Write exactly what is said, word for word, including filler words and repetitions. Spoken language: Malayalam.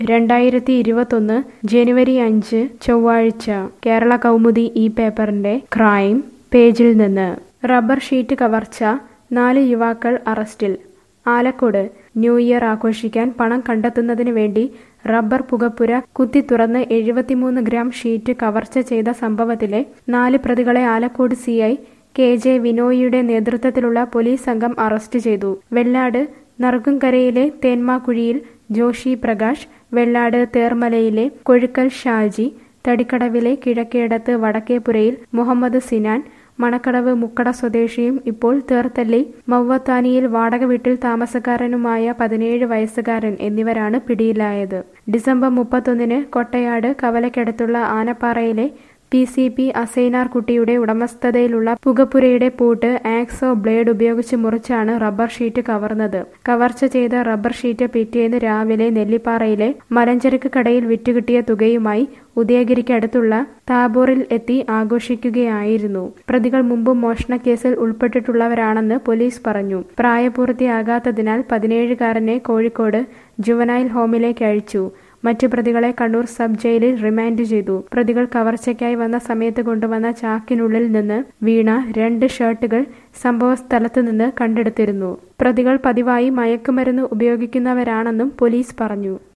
രണ്ടായിരത്തി ഇരുപത്തൊന്ന് ജനുവരി അഞ്ച് ചൊവ്വാഴ്ച കേരള കൗമുദി ഈ പേപ്പറിന്റെ ക്രൈം പേജിൽ നിന്ന് റബ്ബർ ഷീറ്റ് കവർച്ച, നാല് യുവാക്കൾ അറസ്റ്റിൽ. ആലക്കോട് ന്യൂ ഇയർ ആഘോഷിക്കാൻ പണം കണ്ടെത്തുന്നതിന് വേണ്ടി റബ്ബർ പുകപ്പുര കുത്തിത്തുറന്ന് എഴുപത്തിമൂന്ന് ഗ്രാം ഷീറ്റ് കവർച്ച ചെയ്ത സംഭവത്തിലെ നാല് പ്രതികളെ Alakode C I K J വിനോയിയുടെ നേതൃത്വത്തിലുള്ള പോലീസ് സംഘം അറസ്റ്റ് ചെയ്തു. വെള്ളാട് നറുകുംകരയിലെ തേന്മാക്കുഴിയിൽ ജോഷി പ്രകാശ്, വെള്ളാട് തേർമലയിലെ കൊഴുക്കൽ ഷാജി, തടിക്കടവിലെ കിഴക്കേടത്ത് വടക്കേപ്പുരയിൽ മുഹമ്മദ് സിനാൻ, മണക്കടവ് മുക്കട സ്വദേശിയും ഇപ്പോൾ തേർത്തല്ലി മൗവത്താനിയിൽ വാടക വീട്ടിൽ താമസക്കാരനുമായ പതിനേഴ് വയസ്സുകാരൻ എന്നിവരാണ് പിടിയിലായത്. ഡിസംബർ മുപ്പത്തൊന്നിന് കൊട്ടയാട് കവലയ്ക്കടുത്തുള്ള ആനപ്പാറയിലെ പി സി പി അസൈനാർ കുട്ടിയുടെ ഉടമസ്ഥതയിലുള്ള പുകപ്പുരയുടെ പൂട്ട് ആക്സോ ബ്ലേഡ് ഉപയോഗിച്ച് മുറിച്ചാണ് റബ്ബർ ഷീറ്റ് കവർന്നത്. കവർച്ച ചെയ്ത റബ്ബർ ഷീറ്റ് പിറ്റേന്ന് രാവിലെ നെല്ലിപ്പാറയിലെ മലഞ്ചരക്ക് കടയിൽ വിറ്റുകിട്ടിയ തുകയുമായി ഉദയഗിരിക്കടുത്തുള്ള താബോറിൽ എത്തി ആഘോഷിക്കുകയായിരുന്നു. പ്രതികൾ മുമ്പും മോഷണക്കേസിൽ ഉൾപ്പെട്ടിട്ടുള്ളവരാണെന്ന് പോലീസ് പറഞ്ഞു. പ്രായപൂർത്തിയാകാത്തതിനാൽ പതിനേഴുകാരനെ കോഴിക്കോട് ജുവനൈൽ ഹോമിലേക്ക് അയച്ചു. മറ്റു പ്രതികളെ കണ്ണൂർ സബ് ജയിലിൽ റിമാൻഡ് ചെയ്തു. പ്രതികൾ കവർച്ചയ്ക്കായി വന്ന സമയത്ത് കൊണ്ടുവന്ന ചാക്കിനുള്ളിൽ നിന്ന് വീണ രണ്ട് ഷർട്ടുകൾ സംഭവസ്ഥലത്ത് നിന്ന് കണ്ടെടുത്തിരുന്നു. പ്രതികൾ പതിവായി മയക്കുമരുന്ന് ഉപയോഗിക്കുന്നവരാണെന്നും പോലീസ് പറഞ്ഞു.